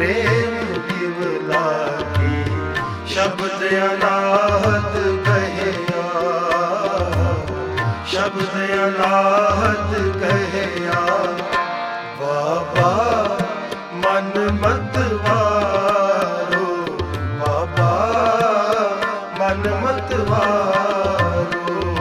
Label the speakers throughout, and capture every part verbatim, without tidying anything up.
Speaker 1: प्रेम दिवला की शब्द अनाहत कहिया, शब्द अनाहत कहिया। बाबा मन मत वारो, बाबा मन मत वारो।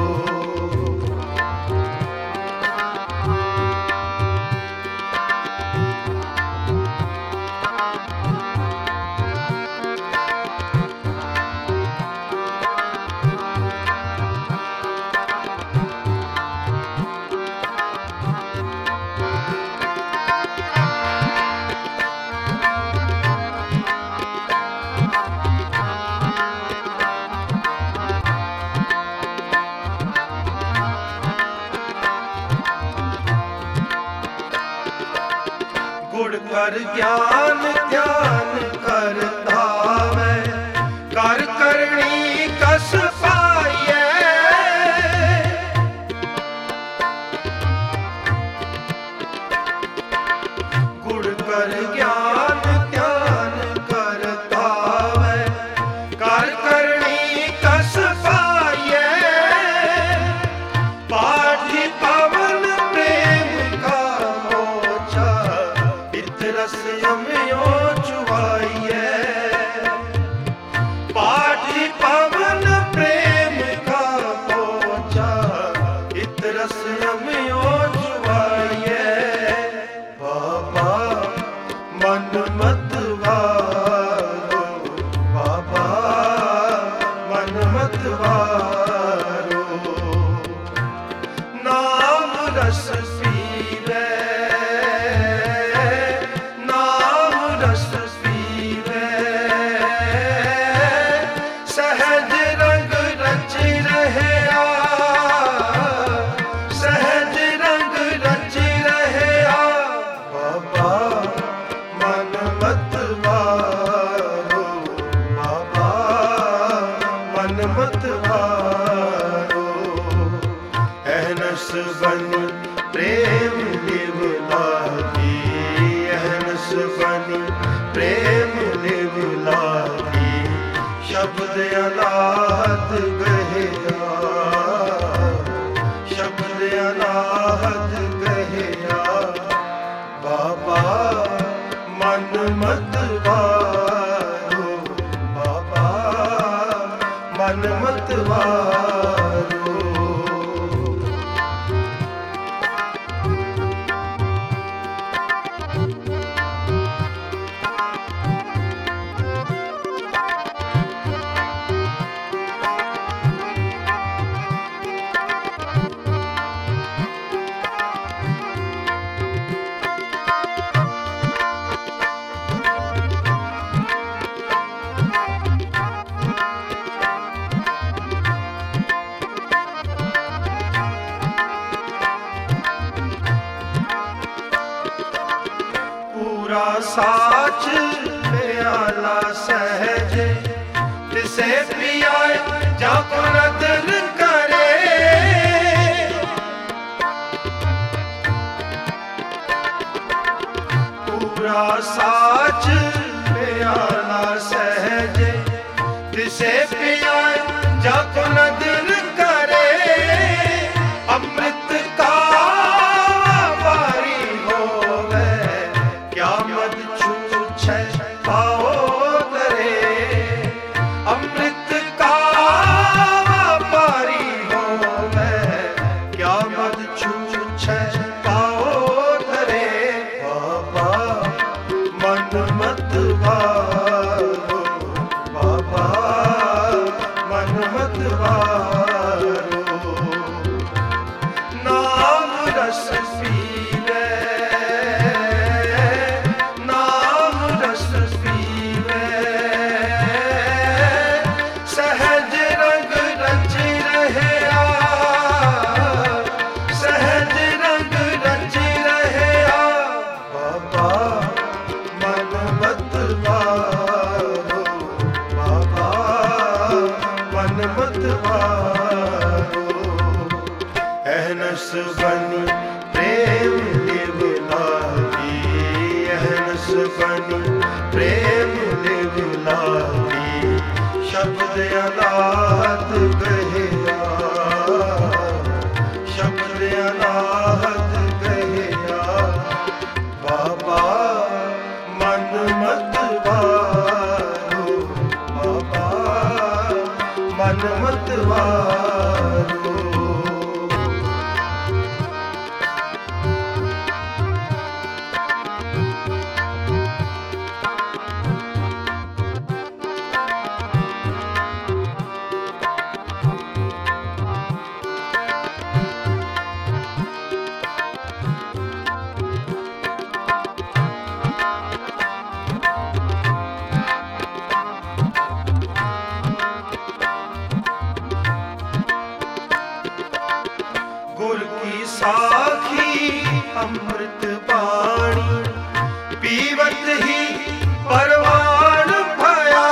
Speaker 1: गुण कर ज्ञान ध्यान करता मैं, कर करनी कस पाइए। गुण कर ज्ञान ध्यान करता मैं, कर करनी कस पाइए। पाठी पवन प्रेम का मोचा, रस यम्यो चुवाइए। पाठी पवन प्रेम का पोचा, इत रस यम्यो चुवाइए। बाबा मन मत वारो, बाबा मन मत वारो। नाम रस पीवे, सहज रंग रच रहया, सहज रंग रच रहया। बाबा मन मत वारो, बाबा मन मत वारो। अहनस बनी प्रेम दिवला की, अहनस बनी प्रेम दिवला की शब्द अनाहत कहिया, शब्द अनाहत कहिया। बाबा मन मत वारो, बाबा मन मत वारो। पूरा साच प्याला सहज, तिसे पियाए जाको नदर करे। पूरा साच प्याला सहज, तिसे पियाए जाको नदर करे। अमृत का वारी होवे, क्या मद छूछे पाओ करे। अमृत का वारी होवे, क्या मद छूछे पाओ करे। बाबा मन मत वारो, बाबा मन मत वारो। नाम रस पीवे, नाम रस पीवे। सहज रंग रच रहया, सहज रंग रच रहया। बाबा मन मत वारो, बाबा मन मत वारो। अहनस बनी प्रेम दिवला की, अहनस बनी लागी शब्द अनाहत कहिया शब्द अनाहत कहिया बाबा मन मत वारो बाबा मन मत वारो साखी अमृत बाणी पीवत ही परवान भया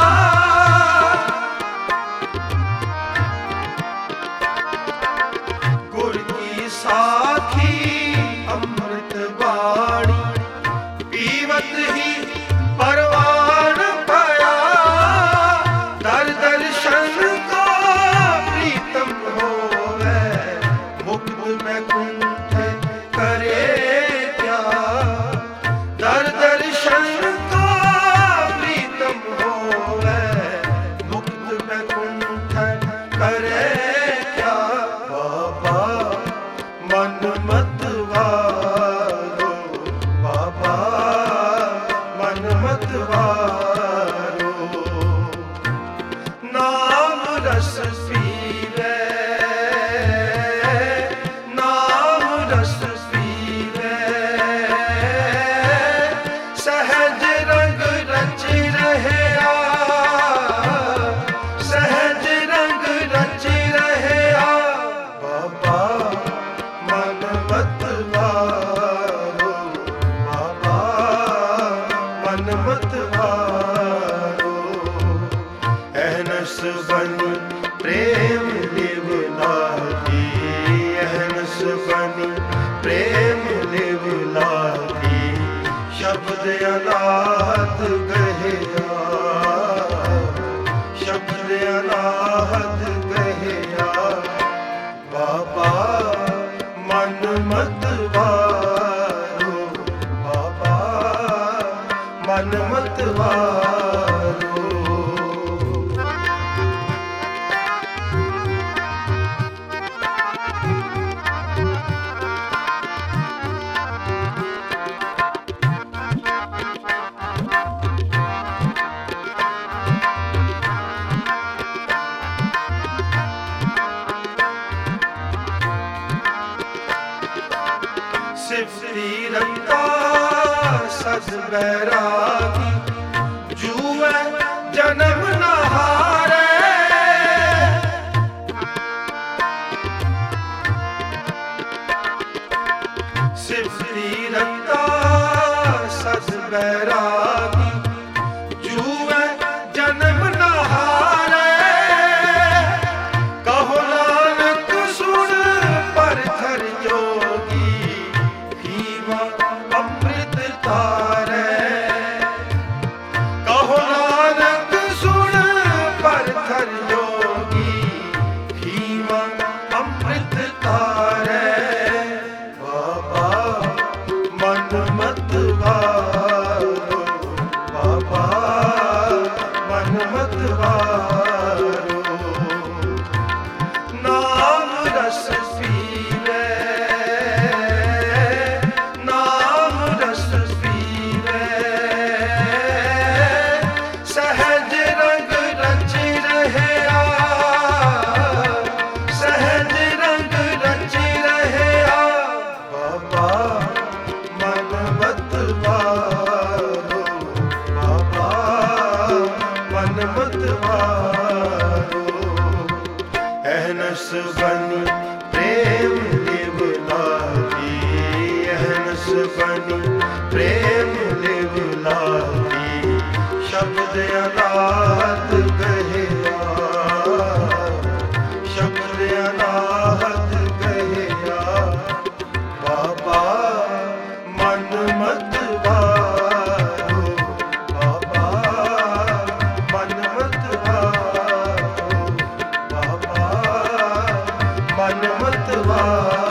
Speaker 1: गुर की साखी अमृत बाणी पीवत ही परवान भया दर दर्शन को प्रीतम होवे मुक्त में कुंठ करे क्या दर दर्शन को प्रीतम होवे मुक्त में कुंठ करे क्या बाबा मन मत वारो बाबा मन मत वारो नाम रस पीवे सहज रंग रच रहया सहज रंग रच रहया बाबा मन मत वारो बाबा मन मत वारो अहनस बनी प्रेम लिव लागी अहनस बनी प्रेम लिव लागी शब्द अनाहत कहिया शब्द अनाहत कहिया बाबा मन मत वारो बाबा मन मत वारो सिफरी रंगा सद बैरागी जुए जन्म न हारे सिफरी रंगा सद बैरागी जुए जन्म न हारे कहो नानक सुन पर थर जोगी अमृत तारे कहो नानक सुन पर थर योगी भीमा अमृत तारे बाबा मन मत वारो बाबा मन मत वारो नाम रस पीवे सहज रंग रच रहया सहज रंग रच रहया बाबा मन मत वारो बाबा मन मत वारो अहनस बनी प्रेम लिव लागी अहनस बनी प्रेम लिव लागी शब्द अनाहत कहिया शब्द अनाहत कहिया बाबा मन मत वारो बाबा मतवाला।